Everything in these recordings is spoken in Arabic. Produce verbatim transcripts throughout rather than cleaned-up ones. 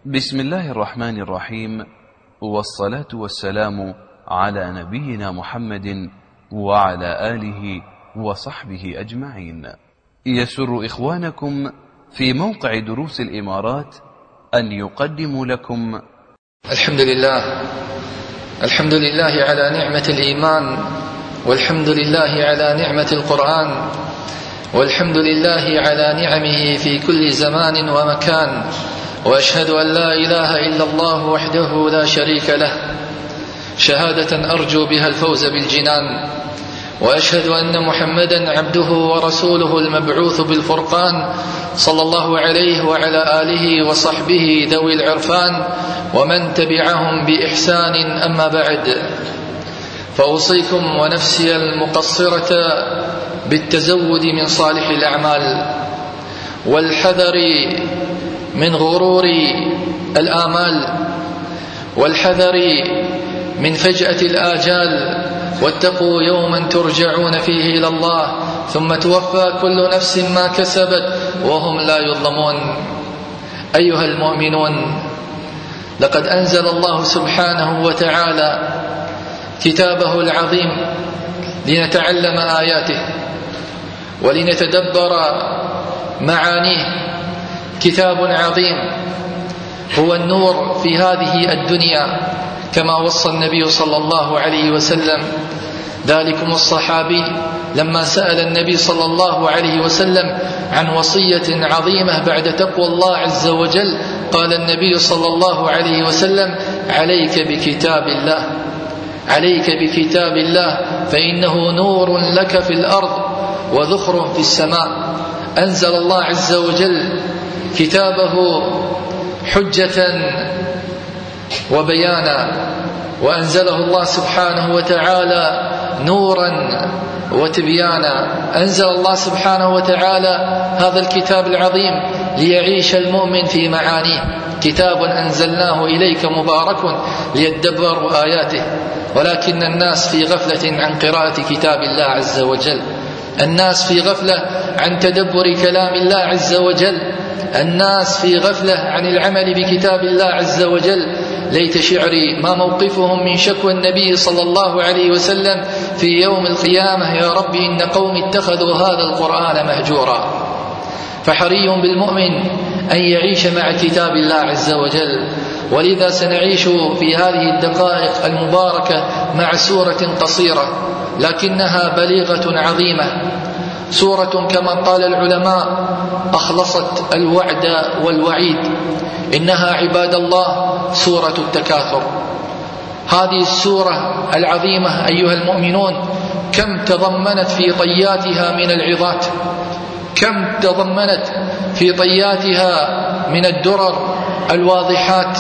بسم الله الرحمن الرحيم، والصلاة والسلام على نبينا محمد وعلى آله وصحبه أجمعين. يسر إخوانكم في موقع دروس الإمارات أن يقدموا لكم الحمد لله الحمد لله على نعمة الإيمان، والحمد لله على نعمة القرآن، والحمد لله على نعمه في كل زمان ومكان، وأشهد أن لا إله إلا الله وحده لا شريك له شهادة أرجو بها الفوز بالجنان، وأشهد أن محمدا عبده ورسوله المبعوث بالفرقان صلى الله عليه وعلى آله وصحبه ذوي العرفان ومن تبعهم بإحسان. أما بعد، فأوصيكم ونفسي المقصرة بالتزود من صالح الأعمال، والحذر من غرور الآمال، والحذر من فجأة الآجال، واتقوا يوما ترجعون فيه إلى الله ثم توفى كل نفس ما كسبت وهم لا يظلمون. أيها المؤمنون، لقد أنزل الله سبحانه وتعالى كتابه العظيم لنتعلم آياته ولنتدبر معانيه. كتاب عظيم هو النور في هذه الدنيا، كما وصى النبي صلى الله عليه وسلم ذلكم الصحابي لما سأل النبي صلى الله عليه وسلم عن وصية عظيمة بعد تقوى الله عز وجل، قال النبي صلى الله عليه وسلم: عليك بكتاب الله، عليك بكتاب الله فإنه نور لك في الأرض وذخر في السماء. أنزل الله عز وجل كتابه حجة وبيانا، وأنزله الله سبحانه وتعالى نورا وتبيانا. أنزل الله سبحانه وتعالى هذا الكتاب العظيم ليعيش المؤمن في معانيه. كتاب أنزلناه إليك مبارك ليدبروا آياته، ولكن الناس في غفلة عن قراءة كتاب الله عز وجل، الناس في غفلة عن تدبر كلام الله عز وجل، الناس في غفلة عن العمل بكتاب الله عز وجل. ليت شعري ما موقفهم من شكوى النبي صلى الله عليه وسلم في يوم القيامة: يا رب إن قوم اتخذوا هذا القرآن مهجورا. فحري بالمؤمن أن يعيش مع كتاب الله عز وجل، ولذا سنعيش في هذه الدقائق المباركة مع سورة قصيرة لكنها بليغة عظيمة، سورة كما قال العلماء أخلصت الوعد والوعيد. إنها عباد الله سورة التكاثر. هذه السورة العظيمة أيها المؤمنون كم تضمنت في طياتها من العظات، كم تضمنت في طياتها من الدرر الواضحات.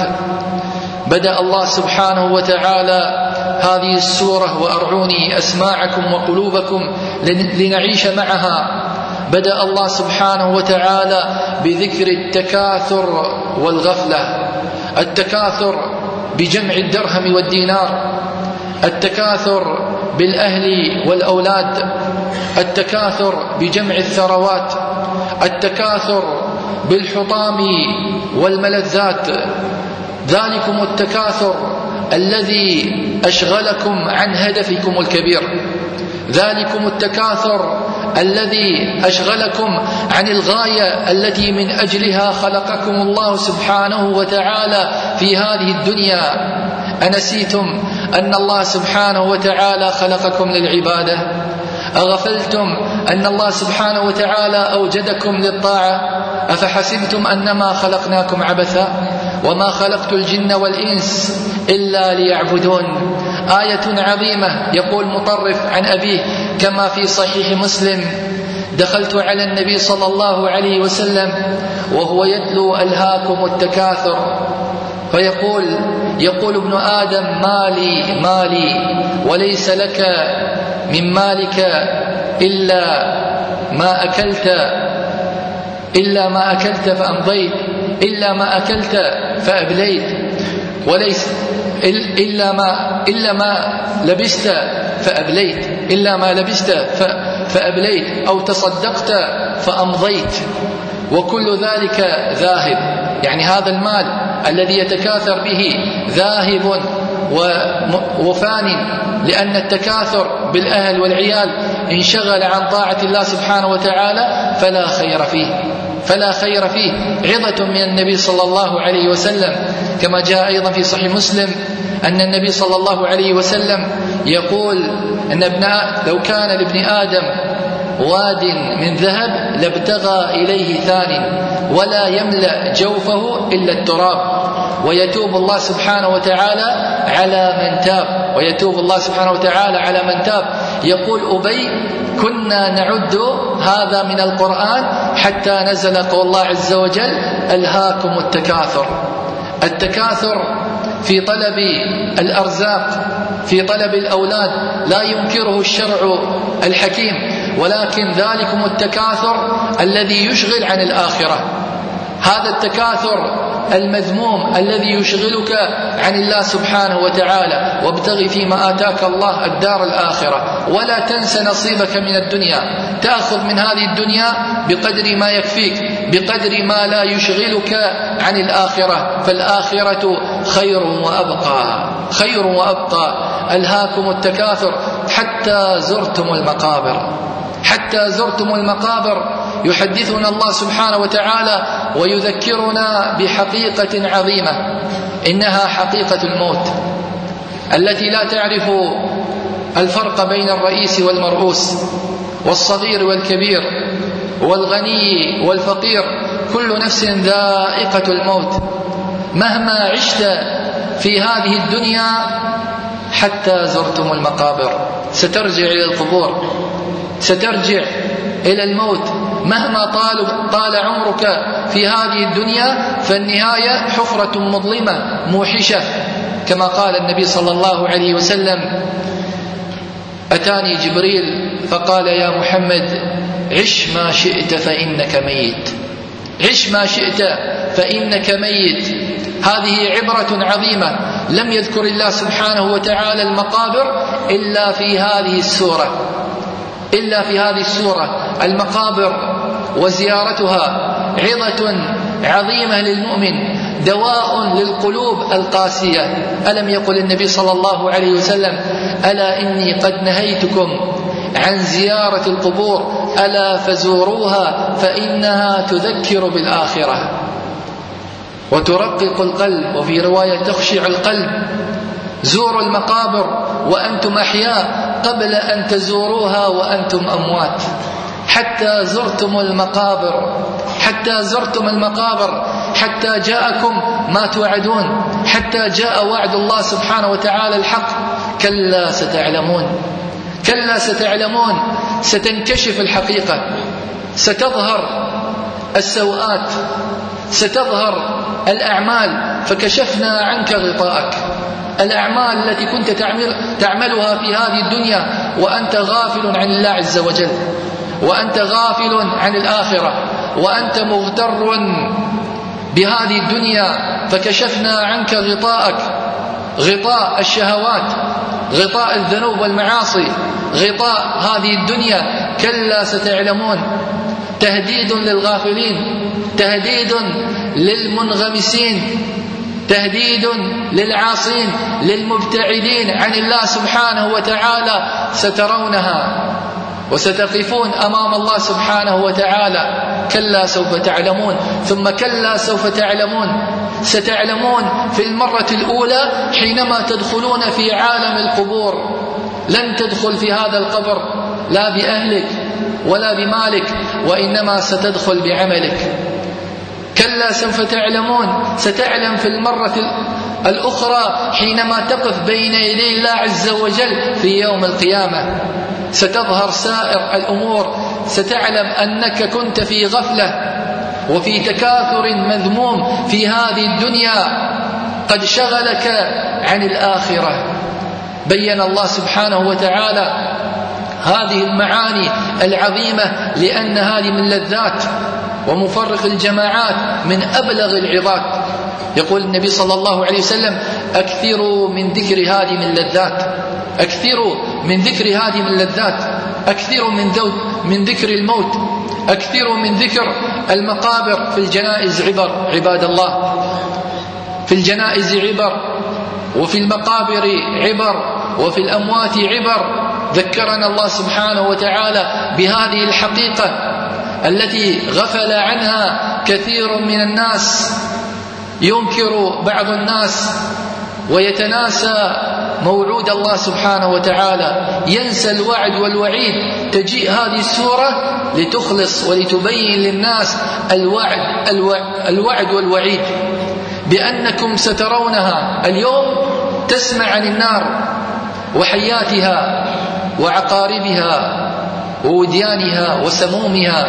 بدأ الله سبحانه وتعالى هذه السورة، وأرعوني أسماعكم وقلوبكم لنعيش معها. بدأ الله سبحانه وتعالى بذكر التكاثر والغفلة، التكاثر بجمع الدرهم والدينار، التكاثر بالأهل والأولاد، التكاثر بجمع الثروات، التكاثر بالحطام والملذات. ذلكم التكاثر الذي أشغلكم عن هدفكم الكبير، ذلكم التكاثر الذي أشغلكم عن الغاية التي من أجلها خلقكم الله سبحانه وتعالى في هذه الدنيا. أنسيتم أن الله سبحانه وتعالى خلقكم للعبادة؟ أغفلتم أن الله سبحانه وتعالى أوجدكم للطاعة؟ أفحسبتم أنما خلقناكم عبثا وما خلقت الجن والإنس إلا ليعبدون. آية عظيمة. يقول مطرف عن أبيه كما في صحيح مسلم: دخلت على النبي صلى الله عليه وسلم وهو يتلو ألهاكم التكاثر، فيقول يقول ابن آدم: مالي مالي، وليس لك من مالك إلا ما أكلت إلا ما أكلت فأمضيت، إلا ما أكلت فأبليت، وليس إلا ما إلا ما لبست فأبليت، إلا ما لبست فأبليت، أو تصدقت فأمضيت، وكل ذلك ذاهب. يعني هذا المال الذي يتكاثر به ذاهب وفان، لأن التكاثر بالأهل والعيال انشغل عن طاعة الله سبحانه وتعالى فلا خير فيه فلا خير فيه عظة من النبي صلى الله عليه وسلم، كما جاء أيضا في صحيح مسلم أن النبي صلى الله عليه وسلم يقول أن ابن لو كان لابن آدم واد من ذهب لابتغى إليه ثان ولا يملأ جوفه إلا التراب، ويتوب الله سبحانه وتعالى على من تاب ويتوب الله سبحانه وتعالى على من تاب. يقول أبي: كنا نعد هذا من القرآن حتى نزل قول الله عز وجل: ألهاكم التكاثر. التكاثر في طلب الأرزاق، في طلب الأولاد، لا ينكره الشرع الحكيم، ولكن ذلكم التكاثر الذي يشغل عن الآخرة، هذا التكاثر المذموم الذي يشغلك عن الله سبحانه وتعالى. وابتغ فيما آتاك الله الدار الآخرة ولا تنس نصيبك من الدنيا، تأخذ من هذه الدنيا بقدر ما يكفيك، بقدر ما لا يشغلك عن الآخرة، فالآخرة خير وأبقى خير وأبقى. ألهاكم التكاثر حتى زرتم المقابر حتى زرتم المقابر. يحدثنا الله سبحانه وتعالى ويذكرنا بحقيقة عظيمة، إنها حقيقة الموت التي لا تعرف الفرق بين الرئيس والمرؤوس، والصغير والكبير، والغني والفقير، كل نفس ذائقة الموت. مهما عشت في هذه الدنيا حتى زرتم المقابر سترجع إلى القبور، سترجع إلى الموت. مهما طال, طال عمرك في هذه الدنيا فالنهاية حفرة مظلمة موحشة، كما قال النبي صلى الله عليه وسلم: أتاني جبريل فقال: يا محمد عش ما شئت فإنك ميت، عش ما شئت فإنك ميت. هذه عبرة عظيمة. لم يذكر الله سبحانه وتعالى المقابر إلا في هذه السورة إلا في هذه السورة. المقابر وزيارتها عظة عظيمة للمؤمن، دواء للقلوب القاسية. ألم يقل النبي صلى الله عليه وسلم: ألا إني قد نهيتكم عن زيارة القبور ألا فزوروها فإنها تذكر بالآخرة وترقق القلب، وفي رواية تخشع القلب. زوروا المقابر وأنتم أحياء قبل أن تزوروها وأنتم أموات. حتى زرتم المقابر حتى زرتم المقابر حتى جاءكم ما توعدون، حتى جاء وعد الله سبحانه وتعالى الحق. كلا ستعلمون كلا ستعلمون ستنكشف الحقيقة، ستظهر السوءات، ستظهر الأعمال. فكشفنا عنك غطاءك، الأعمال التي كنت تعمل تعملها في هذه الدنيا وأنت غافل عن الله عز وجل، وأنت غافل عن الآخرة، وأنت مغتر بهذه الدنيا. فكشفنا عنك غطاءك، غطاء الشهوات، غطاء الذنوب والمعاصي، غطاء هذه الدنيا. كلا ستعلمون. تهديد للغافلين، تهديد للمنغمسين، تهديد للعاصين، للمبتعدين عن الله سبحانه وتعالى. سترونها وستقفون أمام الله سبحانه وتعالى. كلا سوف تعلمون، ثم كلا سوف تعلمون. ستعلمون في المرة الأولى حينما تدخلون في عالم القبور. لن تدخل في هذا القبر لا بأهلك ولا بمالك، وإنما ستدخل بعملك. كلا سوف تعلمون. ستعلم في المرة الأخرى حينما تقف بين يدي الله عز وجل في يوم القيامة. ستظهر سائر الأمور. ستعلم أنك كنت في غفلة وفي تكاثر مذموم في هذه الدنيا قد شغلك عن الآخرة. بين الله سبحانه وتعالى هذه المعاني العظيمة لأن هذه من لذات ومفرق الجماعات، من أبلغ العظات. يقول النبي صلى الله عليه وسلم: أكثروا من ذكر هذه من لذات، أكثروا من ذكر هذه من لذات، أكثروا من, من ذكر الموت، أكثروا من ذكر المقابر. في الجنائز عبر عباد الله. في الجنائز عبر، وفي المقابر عبر، وفي الأموات عبر. ذكرنا الله سبحانه وتعالى بهذه الحقيقة التي غفل عنها كثير من الناس. ينكر بعض الناس ويتناسى موعود الله سبحانه وتعالى، ينسى الوعد والوعيد. تجيء هذه السورة لتخلص ولتبين للناس الوعد, الوعد والوعيد بأنكم سترونها. اليوم تسمع عن النار وحياتها وعقاربها ووديانها وسمومها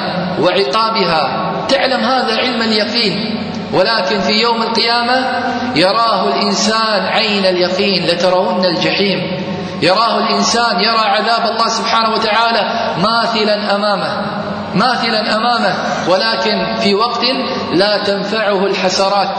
وعقابها، تعلم هذا علم اليقين. ولكن في يوم القيامة يراه الإنسان عين اليقين، لترون الجحيم. يراه الإنسان، يرى عذاب الله سبحانه وتعالى ماثلا أمامه ماثلا أمامه ولكن في وقت لا تنفعه الحسرات.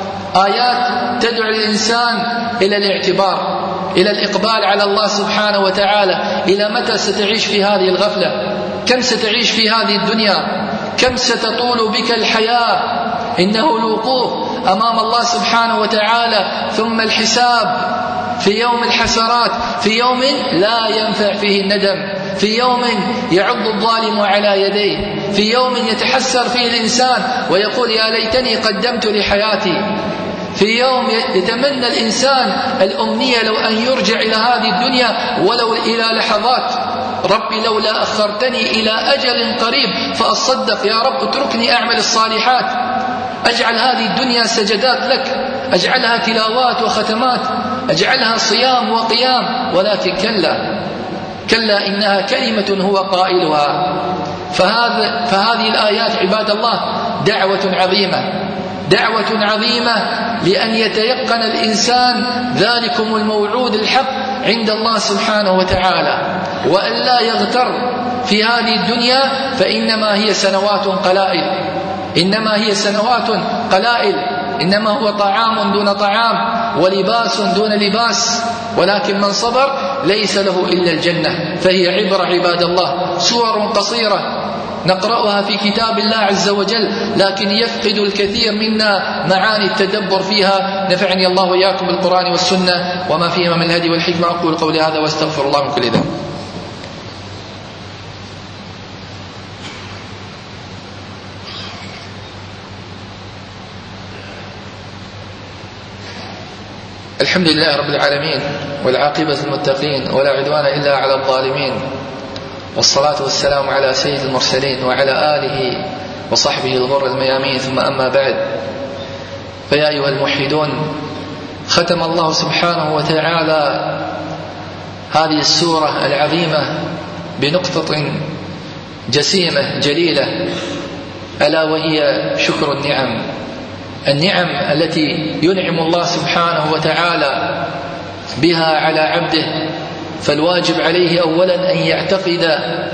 آيات تدعو الإنسان إلى الاعتبار، إلى الإقبال على الله سبحانه وتعالى. إلى متى ستعيش في هذه الغفلة؟ كم ستعيش في هذه الدنيا؟ كم ستطول بك الحياة؟ إنه الوقوف أمام الله سبحانه وتعالى، ثم الحساب في يوم الحسرات، في يوم لا ينفع فيه الندم، في يوم يعض الظالم على يديه، في يوم يتحسر فيه الإنسان ويقول يا ليتني قدمت لحياتي، في يوم يتمنى الإنسان الأمنية لو أن يرجع إلى هذه الدنيا ولو إلى لحظات. ربي لولا أخرتني إلى أجل قريب فأصدق، يا رب اتركني أعمل الصالحات، أجعل هذه الدنيا سجدات لك، أجعلها تلاوات وختمات، أجعلها صيام وقيام. ولكن كلا كلا إنها كلمة هو قائلها. فهذا فهذه الآيات عباد الله دعوة عظيمة، دعوة عظيمة لأن يتيقن الإنسان ذلكم الموعود الحق عند الله سبحانه وتعالى، وأن لا يغتر في هذه الدنيا، فإنما هي سنوات قلائل، إنما هي سنوات قلائل، إنما هو طعام دون طعام ولباس دون لباس. ولكن من صبر ليس له إلا الجنة. فهي عبرة عباد الله، سور قصيرة نقرأها في كتاب الله عز وجل، لكن يفقد الكثير منا معاني التدبر فيها. نفعني الله وإياكم بالقرآن والسنة وما فيهما من الهدي والحكمة. أقول قولي هذا واستغفر الله من كل ذنب. الحمد لله رب العالمين، والعاقبة للمتقين، ولا عدوان إلا على الظالمين، والصلاة والسلام على سيد المرسلين وعلى آله وصحبه الغر الميامين. ثم أما بعد، فيا أيها الموحدون، ختم الله سبحانه وتعالى هذه السورة العظيمة بنقطة جسيمة جليلة، ألا وهي شكر النعم. النعم التي ينعم الله سبحانه وتعالى بها على عبده، فالواجب عليه أولا أن يعتقد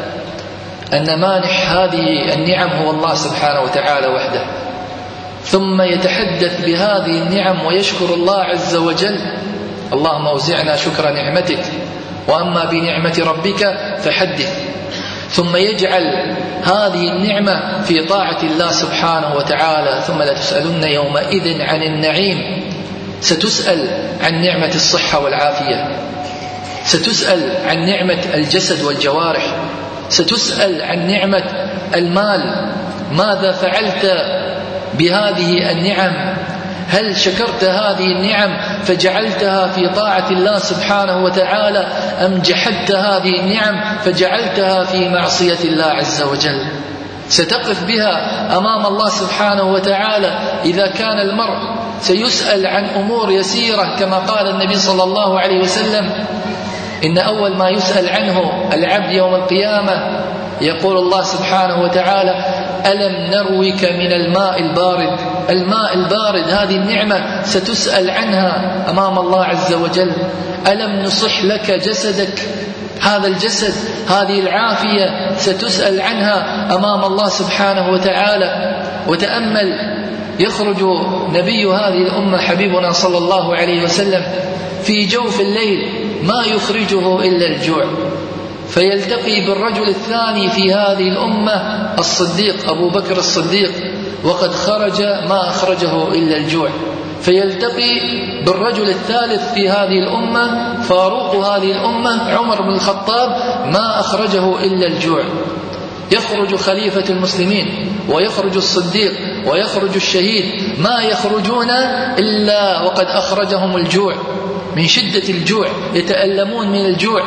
أن مانح هذه النعم هو الله سبحانه وتعالى وحده، ثم يتحدث بهذه النعم ويشكر الله عز وجل. اللهم أوزعنا شكر نعمتك، وأما بنعمة ربك فحدث. ثم يجعل هذه النعمة في طاعة الله سبحانه وتعالى. ثم لا تسألن يومئذ عن النعيم، ستسأل عن نعمة الصحة والعافية، ستسأل عن نعمة الجسد والجوارح، ستسأل عن نعمة المال. ماذا فعلت بهذه النعم؟ هل شكرت هذه النعم فجعلتها في طاعة الله سبحانه وتعالى، أم جحدت هذه النعم فجعلتها في معصية الله عز وجل؟ ستقف بها أمام الله سبحانه وتعالى. إذا كان المرء سيسأل عن أمور يسيرة كما قال النبي صلى الله عليه وسلم: إن أول ما يسأل عنه العبد يوم القيامة يقول الله سبحانه وتعالى: ألم نروك من الماء البارد؟ الماء البارد هذه النعمة ستسأل عنها أمام الله عز وجل. ألم نصح لك جسدك؟ هذا الجسد، هذه العافية ستسأل عنها أمام الله سبحانه وتعالى. وتأمل، يخرج نبي هذه الأمة حبيبنا صلى الله عليه وسلم في جوف الليل، ما يخرجه إلا الجوع، فيلتقي بالرجل الثاني في هذه الأمة الصديق أبو بكر الصديق، وقد خرج ما أخرجه إلا الجوع. فيلتقي بالرجل الثالث في هذه الأمة، فاروق هذه الأمة عمر بن الخطاب، ما أخرجه إلا الجوع. يخرج خليفة المسلمين ويخرج الصديق ويخرج الشهيد، ما يخرجون إلا وقد أخرجهم الجوع، من شدة الجوع يتألمون من الجوع.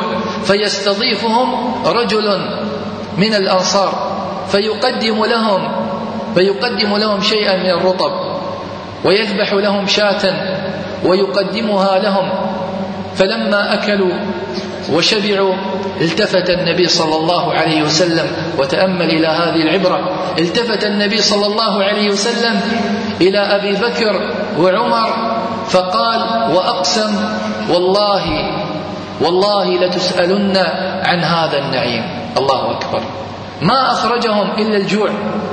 فيستضيفهم رجل من الأنصار فيقدم لهم فيقدم لهم شيئا من الرطب، ويذبح لهم شاة ويقدمها لهم. فلما أكلوا وشبعوا التفت النبي صلى الله عليه وسلم، وتأمل إلى هذه العبرة، التفت النبي صلى الله عليه وسلم إلى أبي بكر وعمر فقال: وأقسم والله والله لتسألن عن هذا النعيم. الله أكبر. ما أخرجهم إلا الجوع،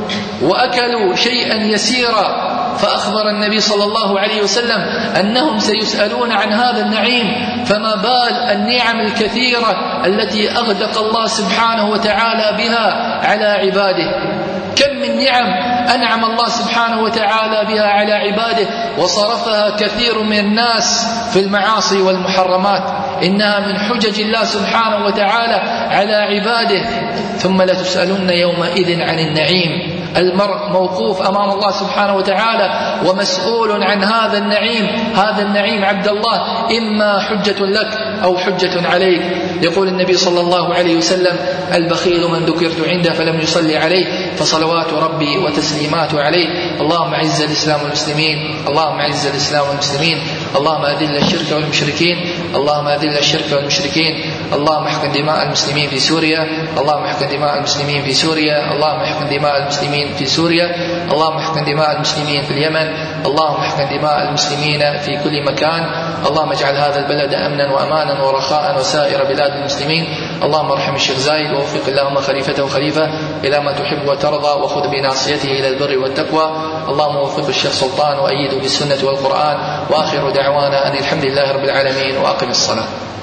وأكلوا شيئا يسيرا، فأخبر النبي صلى الله عليه وسلم أنهم سيسألون عن هذا النعيم، فما بال النعم الكثيرة التي أغدق الله سبحانه وتعالى بها على عباده. كم من نعم أنعم الله سبحانه وتعالى بها على عباده وصرفها كثير من الناس في المعاصي والمحرمات. إنها من حجج الله سبحانه وتعالى على عباده. ثم لتسألن يومئذ عن النعيم. المرء موقوف أمام الله سبحانه وتعالى ومسؤول عن هذا النعيم. هذا النعيم عبد الله إما حجة لك أو حجة عليك. يقول النبي صلى الله عليه وسلم: البخيل من ذكرت عنده فلم يصلي عليه فصلوات ربي وتسليماته عليه. اللهم أعز الإسلام والمسلمين، اللهم أعز الإسلام والمسلمين، اللهم أذل الشرك والمشركين، اللهم أذل الشرك والمشركين، اللهم احقن دماء المسلمين في سوريا، اللهم احقن دماء المسلمين في سوريا، اللهم احقن دماء المسلمين في سوريا، اللهم احقن دماء المسلمين في اليمن، اللهم احقن دماء المسلمين في كل مكان. اللهم اجعل هذا البلد أمنا وأمانا ورخاء وسائر بلاد المسلمين. اللهم ارحم الشيخ زايد ووفق اللهم خليفته خليفة إلى ما تحب وترضى، وخذ بناصيته إلى البر والتقوى. اللهم وفق الشيخ سلطان وأيده بالسنة والقرآن. وآخر دعوانا أن الحمد لله رب العالمين، وأقم الصلاة.